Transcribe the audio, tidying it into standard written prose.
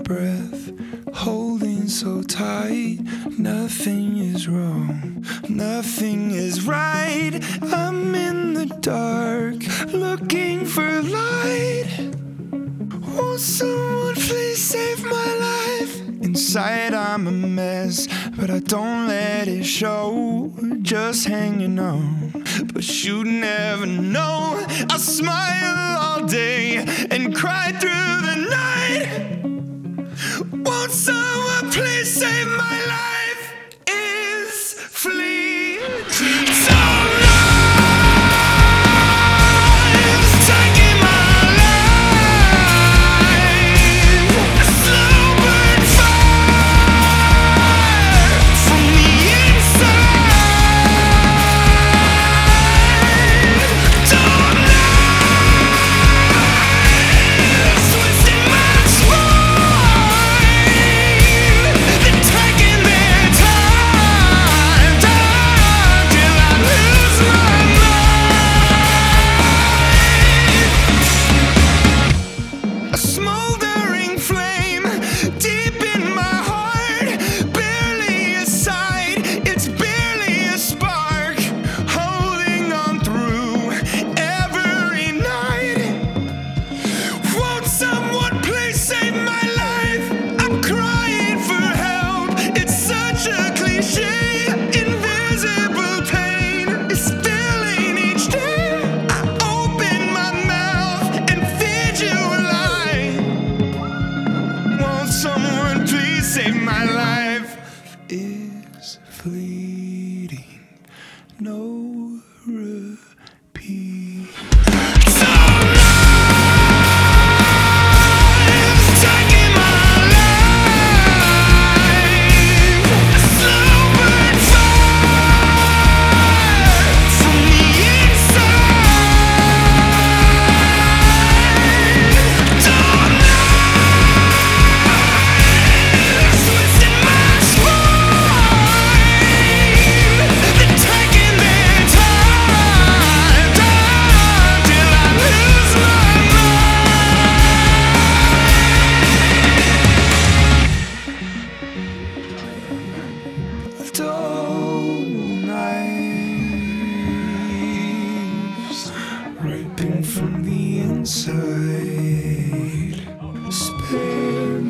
breath, holding so tight. Nothing is wrong, nothing is right. I'm in the dark, looking for light. Won't someone please save my life? Inside I'm a mess, but I don't let it show. Just hanging on, but you never know. I smile all day and cry through the night. Won't someone please save my life? Is fleeting. So smoldering flame deep in my heart, barely a sight, it's barely a spark, holding on through every night. Won't someone please save my life? I'm crying for help, it's such a cliche. Invisible pain is filling each day. I open my mouth and feed you alive. Won't someone please save my life? Is fleeting, no repeat. Dull knives ripping from the inside. Spare